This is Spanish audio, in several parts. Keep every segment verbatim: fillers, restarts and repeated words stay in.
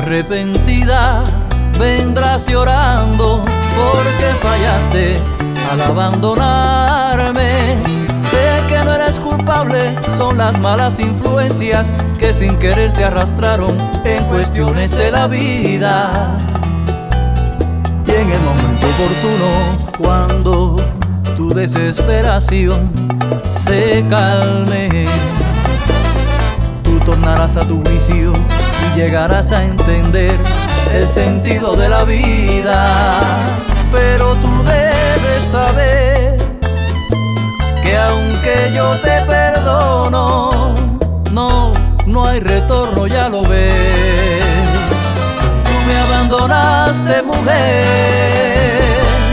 Arrepentida vendrás llorando porque fallaste al abandonarme. Sé que no eres culpable, son las malas influencias que sin querer te arrastraron en cuestiones de la vida. Y en el momento oportuno, cuando tu desesperación se calme, tú tornarás a tu juicio y llegarás a entender el sentido de la vida. Pero tú debes saber que aunque yo te perdono, no, no hay retorno, ya lo ves. Tú me abandonaste, mujer.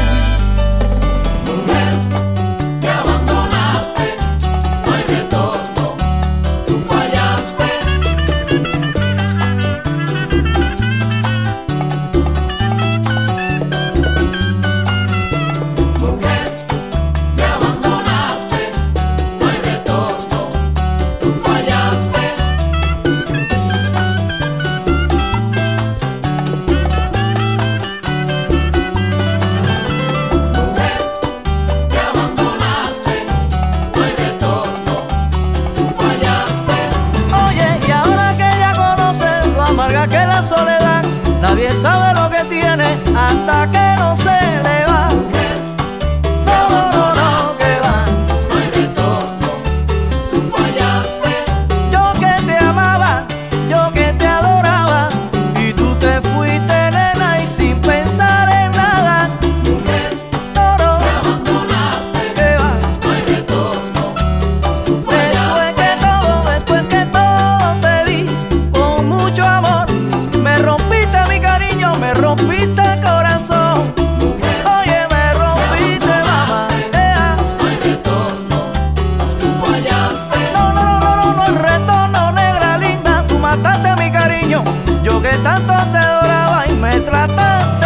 Que la soledad, nadie sabe lo que tiene hasta que no se le va. No, no, no, no, que va. No hay retorno, tú fallaste. Yo que te amaba, yo que te adoraba, y tú te fuiste, nena, y sin pensar en nada. Mujer, no, no, me abandonaste. Que va. No hay retorno, tú fallaste. Después que todo, después que todo te di con mucho amor, me rompiste mi cariño, me rompiste el corazón. Mujer, Oye, me rompiste, mamá. Ea. no hay retorno, tú fallaste. No, no, no, no, no, no hay retorno, negra linda. Tú mataste mi cariño, yo que tanto te adoraba y me trataste